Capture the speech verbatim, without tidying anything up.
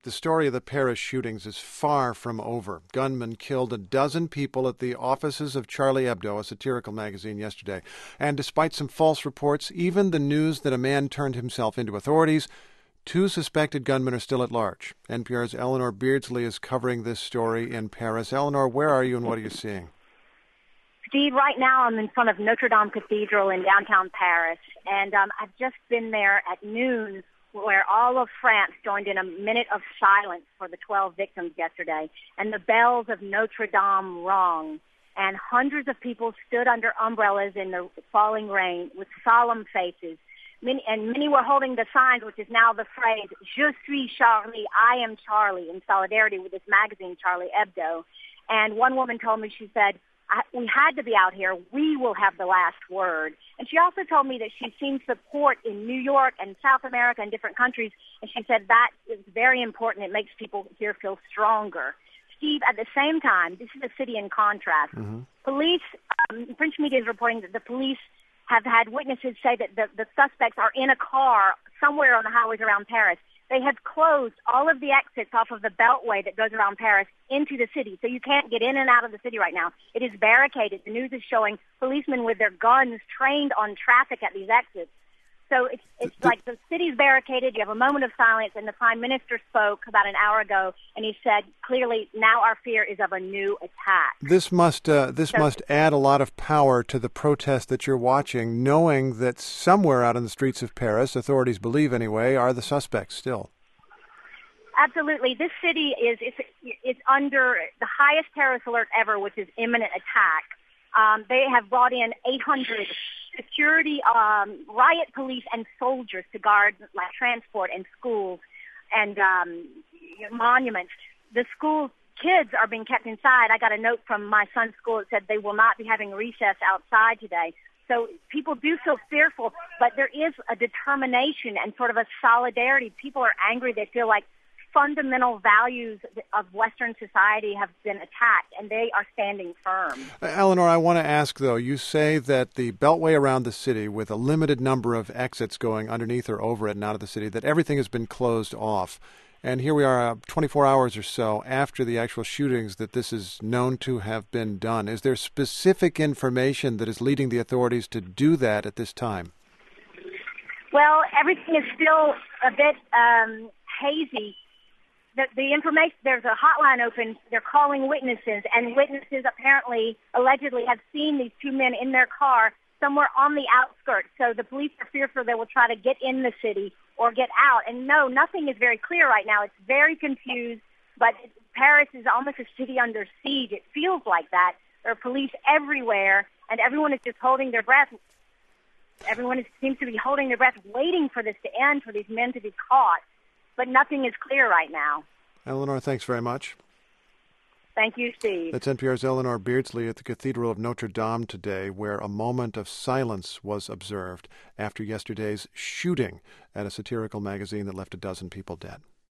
The story of the Paris shootings is far from over. Gunmen killed a dozen people at the offices of Charlie Hebdo, a satirical magazine, yesterday. And despite some false reports, even the news that a man turned himself into authorities, two suspected gunmen are still at large. N P R's Eleanor Beardsley is covering this story in Paris. Eleanor, where are you and what are you seeing? Steve, right now I'm in front of Notre Dame Cathedral in downtown Paris, and um, I've just been there at noon where all of France joined in a minute of silence for the twelve victims yesterday, and the bells of Notre Dame rung, and hundreds of people stood under umbrellas in the falling rain with solemn faces. Many, and many were holding the signs, which is now the phrase, "Je suis Charlie," I am Charlie, in solidarity with this magazine, Charlie Hebdo. And one woman told me, she said, I, we had to be out here. We will have the last word. And she also told me that she's seen support in New York and South America and different countries, and she said that is very important. It makes people here feel stronger. Steve, at the same time, this is a city in contrast. Mm-hmm. Police, um, French media is reporting that the police have had witnesses say that the, the suspects are in a car somewhere on the highways around Paris. They have closed all of the exits off of the beltway that goes around Paris into the city, so you can't get in and out of the city right now. It is barricaded. The news is showing policemen with their guns trained on traffic at these exits. So it's it's the, like the city's barricaded. You have a moment of silence, and the Prime Minister spoke about an hour ago, and he said, clearly, now our fear is of a new attack. This must uh, this so, must add a lot of power to the protest that you're watching, knowing that somewhere out in the streets of Paris, authorities believe anyway, are the suspects still. Absolutely. This city is it's, it's under the highest terrorist alert ever, which is imminent attack. Um, they have brought in eight hundred security, um, riot police, and soldiers to guard like transport and schools and um, monuments. The school kids are being kept inside. I got a note from my son's school that said they will not be having recess outside today. So people do feel fearful, but there is a determination and sort of a solidarity. People are angry. They feel like fundamental values of Western society have been attacked, and they are standing firm. Eleanor, I want to ask, though, you say that the beltway around the city, with a limited number of exits going underneath or over it and out of the city, that everything has been closed off. And here we are uh, twenty-four hours or so after the actual shootings that this is known to have been done. Is there specific information that is leading the authorities to do that at this time? Well, everything is still a bit um, hazy. The, the information, there's a hotline open, they're calling witnesses, and witnesses apparently, allegedly, have seen these two men in their car somewhere on the outskirts. So the police are fearful they will try to get in the city or get out. And no, nothing is very clear right now. It's very confused, but Paris is almost a city under siege. It feels like that. There are police everywhere, and everyone is just holding their breath. Everyone is, seems to be holding their breath, waiting for this to end, for these men to be caught. But nothing is clear right now. Eleanor, thanks very much. Thank you, Steve. That's N P R's Eleanor Beardsley at the Cathedral of Notre Dame today, where a moment of silence was observed after yesterday's shooting at a satirical magazine that left a dozen people dead.